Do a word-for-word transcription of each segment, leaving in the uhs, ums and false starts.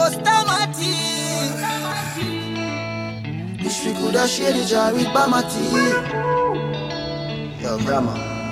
Just a Matty. Wish we coulda share the jar with Bamati. Yo, grandma.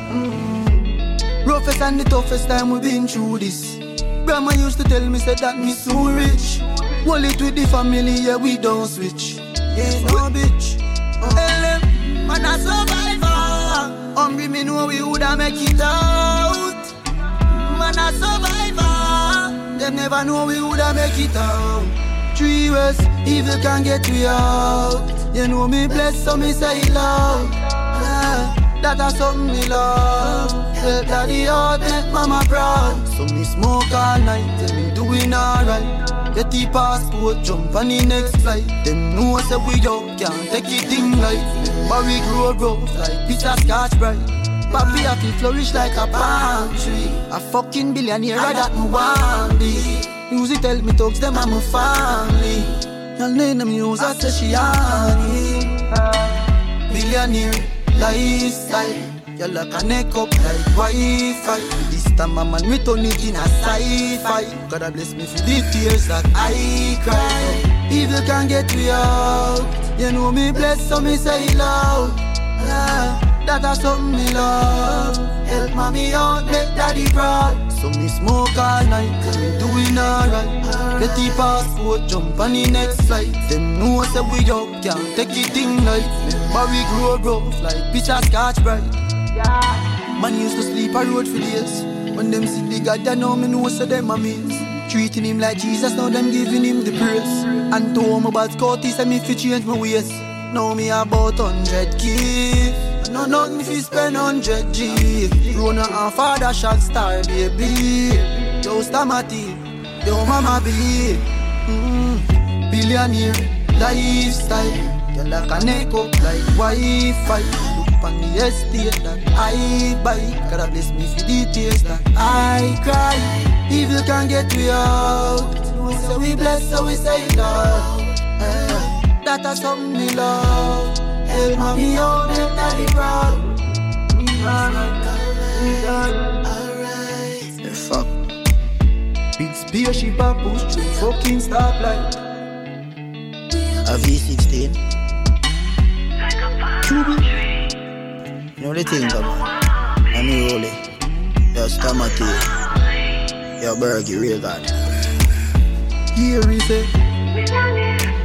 Mm. Roughest and the toughest time we been through this. Grandma used to tell me, said that me so rich. Hold it with the family, yeah, we don't switch. Yeah, no bitch. Oh. L M, man a survivor. Hungry me know we woulda make it out. Man a survivor. Them never know we woulda make it out. Three ways, evil can get we out. You know me blessed, so me say it loud. Yeah, that a something me love. Help daddy out, make mama proud. So me smoke all night, tell me doing alright. Get the passport, jump on the next flight. Them know say we up, can't take it thing like. But we grow growth like piece of scotch bright. Papi have to flourish like a palm tree. A fucking billionaire that me want be. Music tell me talks them and my family. Y'all name them use I say she honey. Billionaire lifestyle. Y'all like a neck up like Wi-Fi. This time my man we turn it in a sci-fi. God bless me for the tears that I cry. Evil can get me out. You know me blessed so me say it loud. Yeah, that a something me love. Help mommy out, make daddy proud. So me smoke all night, cause me doing alright. Get the passport, jump on the next flight. Them know say we up, can't take it thing like. But we grow rough like picture scotch bright. Man used to sleep a road for days. When them see the God, they know me know so them amaze. Treating him like Jesus, now them giving him the praise. And to him about Scotty, say me fi change my ways. Now me about hundred K. No nothing fi spend hundred G. Rona and father shot star baby. Yo Stamati, yo mama believe. mm. Billionaire lifestyle. You like a neck up like Wi-Fi. Look on the estate that I buy. God bless me for the tears that I cry. Evil can get we out. So we bless, so we say love. uh, That a something we love. Help mommy out, make daddy proud. Alright. Yeah, fuck. Big spaceship a push through fucking stoplight. A V sixteen. You know the thing, come on. And me roll it. Yo, Stamati. Yo, Bergie, real God. Here we say.